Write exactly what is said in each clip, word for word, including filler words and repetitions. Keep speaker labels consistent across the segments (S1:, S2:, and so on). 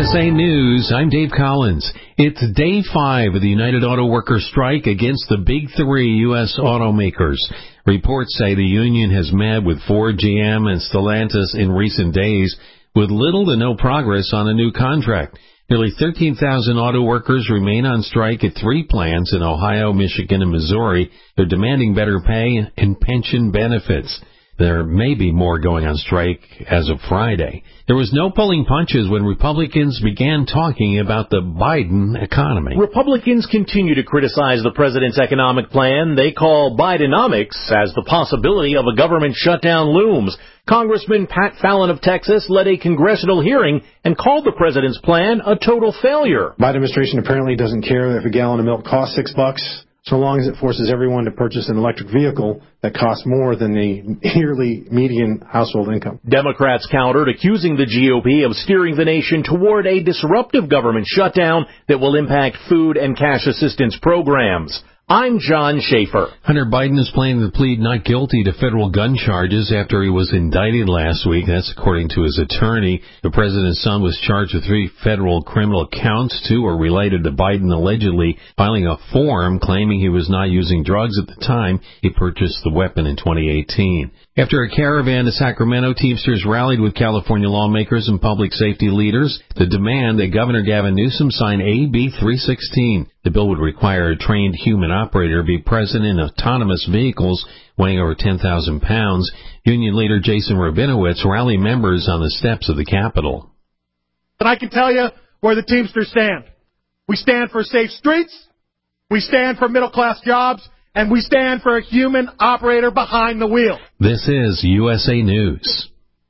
S1: S A News, I'm Dave Collins. It's day five of the United Auto Workers strike against the big three U S automakers. Reports say the union has met with Ford, G M, and Stellantis in recent days with little to no progress on a new contract. Nearly thirteen thousand auto workers remain on strike at three plants in Ohio, Michigan, and Missouri. They're demanding better pay and pension benefits. There may be more going on strike as of Friday. There was no pulling punches when Republicans began talking about the Biden economy.
S2: Republicans continue to criticize the president's economic plan. They call Bidenomics as the possibility of a government shutdown looms. Congressman Pat Fallon of Texas led a congressional hearing and called the president's plan a total failure.
S3: Biden administration apparently doesn't care if a gallon of milk costs six bucks. So long as it forces everyone to purchase an electric vehicle that costs more than the yearly median household income.
S2: Democrats countered, accusing the G O P of steering the nation toward a disruptive government shutdown that will impact food and cash assistance programs. I'm John Schaefer.
S1: Hunter Biden is planning to plead not guilty to federal gun charges after he was indicted last week. That's according to his attorney. The president's son was charged with three federal criminal counts. Two are related to Biden allegedly filing a form claiming he was not using drugs at the time he purchased the weapon in twenty eighteen. After a caravan to Sacramento, Teamsters rallied with California lawmakers and public safety leaders to demand that Governor Gavin Newsom sign A B three sixteen. The bill would require a trained human operator be present in autonomous vehicles weighing over ten thousand pounds. Union leader Jason Rabinowitz rallied members on the steps of the Capitol.
S4: And I can tell you where the Teamsters stand. We stand for safe streets, we stand for middle-class jobs, and we stand for a human operator behind the wheel.
S1: This is U S A News.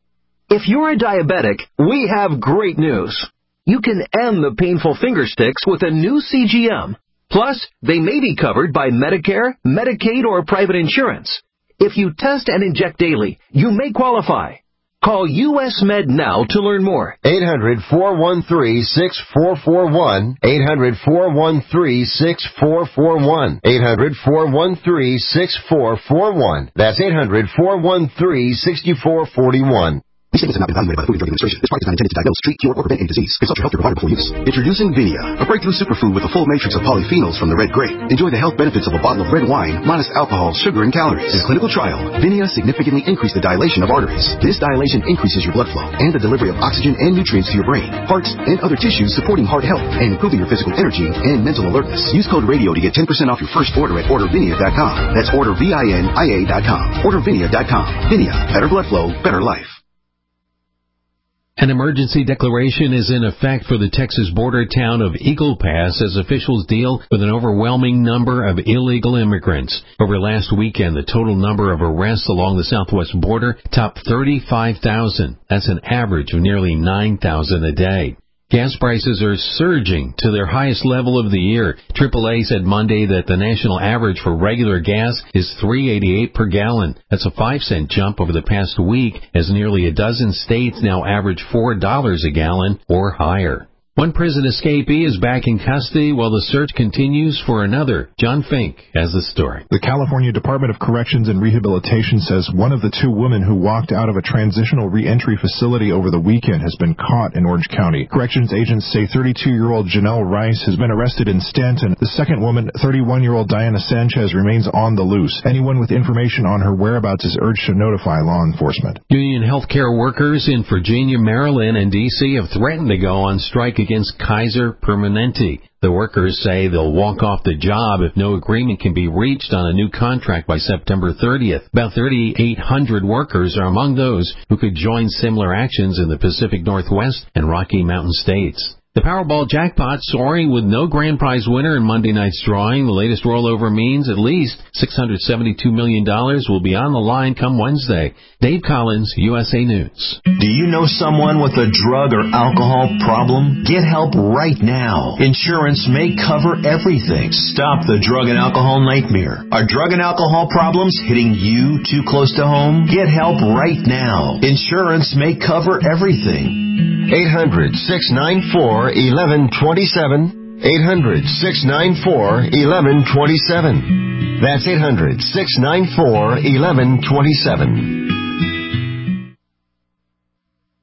S5: If you're a diabetic, we have great news. You can end the painful finger sticks with a new C G M. Plus, they may be covered by Medicare, Medicaid, or private insurance. If you test and inject daily, you may qualify. Call U S Med now to learn more.
S6: eight hundred, four one three, six four four one. eight hundred, four one three, six four four one. eight hundred, four one three, six four four one. That's eight hundred, four one three, six four four one.
S7: These statements have not been evaluated by the Food and Drug Administration. This product is not intended to diagnose, treat, cure, or prevent any disease. Consult your healthcare provider before use. Introducing Vinia, a breakthrough superfood with a full matrix of polyphenols from the red grape. Enjoy the health benefits of a bottle of red wine, minus alcohol, sugar, and calories. In a clinical trial, Vinia significantly increased the dilation of arteries. This dilation increases your blood flow and the delivery of oxygen and nutrients to your brain, hearts, and other tissues, supporting heart health and improving your physical energy and mental alertness. Use code RADIO to get ten percent off your first order at order vinia dot com. That's order V I N I A dot com. order vinia dot com. Vinia, better blood flow, better life.
S1: An emergency declaration is in effect for the Texas border town of Eagle Pass as officials deal with an overwhelming number of illegal immigrants. Over last weekend, the total number of arrests along the southwest border topped thirty-five thousand. That's an average of nearly nine thousand a day. Gas prices are surging to their highest level of the year. triple A said Monday that the national average for regular gas is three eighty-eight per gallon. That's a five cent jump over the past week, as nearly a dozen states now average four dollars a gallon or higher. One prison escapee is back in custody while the search continues for another. John Fink has the story.
S8: The California Department of Corrections and Rehabilitation says one of the two women who walked out of a transitional reentry facility over the weekend has been caught in Orange County. Corrections agents say thirty-two-year-old Janelle Rice has been arrested in Stanton. The second woman, thirty-one-year-old Diana Sanchez, remains on the loose. Anyone with information on her whereabouts is urged to notify law enforcement.
S1: Union healthcare workers in Virginia, Maryland, and D C have threatened to go on strike against Kaiser Permanente. The workers say they'll walk off the job if no agreement can be reached on a new contract by September thirtieth. About thirty-eight hundred workers are among those who could join similar actions in the Pacific Northwest and Rocky Mountain states. The Powerball jackpot soaring with no grand prize winner in Monday night's drawing. The latest rollover means at least six hundred seventy-two million dollars will be on the line come Wednesday. Dave Collins, U S A News.
S9: Do you know someone with a drug or alcohol problem? Get help right now. Insurance may cover everything. Stop the drug and alcohol nightmare. Are drug and alcohol problems hitting you too close to home? Get help right now. Insurance may cover everything.
S6: eight hundred, six nine four, eleven twenty-seven. eight hundred, six nine four, eleven twenty-seven. That's eight hundred, six nine four, eleven twenty-seven.